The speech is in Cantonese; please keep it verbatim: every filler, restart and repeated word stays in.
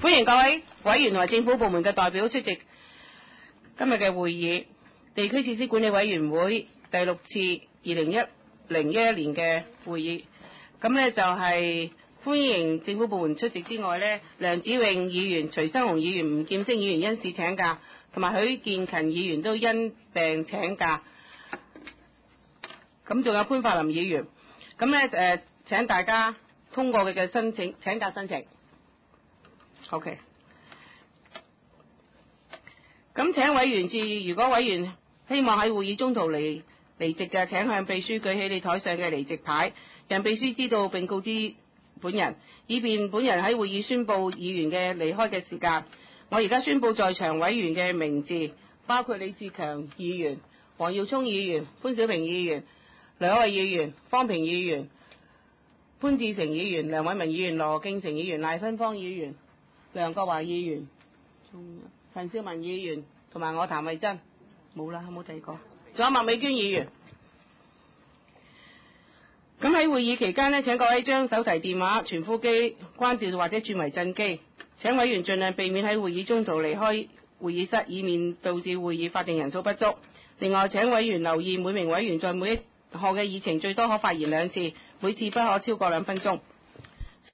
歡迎各位委員同埋政府部門嘅代表出席今日嘅會議。地區設施管理委員會第六次二零一零一一年嘅會議，咁呢就係歡迎政府部門出席之外呢，梁子穎議員、徐生雄議員、吳劍星議員因事請假，同埋許建勤議員都因病請假。咁仲有潘柏林議員，咁呢誒請大家通過佢嘅申請請假申請。OK。咁請委員注意，如果委員希望喺會議中途離離席嘅，請向秘書舉起你台上嘅離席牌，讓秘書知道並告知本人，以便本人喺會議宣佈議員嘅離開嘅時間。我而家宣佈在場委員嘅名字，包括李志強議員、黃耀聰議員、潘小平議員、梁愛議員、方平議員、潘志成議員、梁偉文議員、羅敬成議員、賴芬芳議員、梁國華議員、陳少文議員同埋我譚慧珍，冇啦，冇第二個，仲有麥美娟議員。咁喺會議期間呢，請各位將手提電話、傳呼機關掉或者轉為震機。請委員盡量避免喺會議中途離開會議室，以免導致會議法定人數不足。另外，請委員留意每名委員在每一項嘅議程最多可發言兩次，每次不可超過兩分鐘。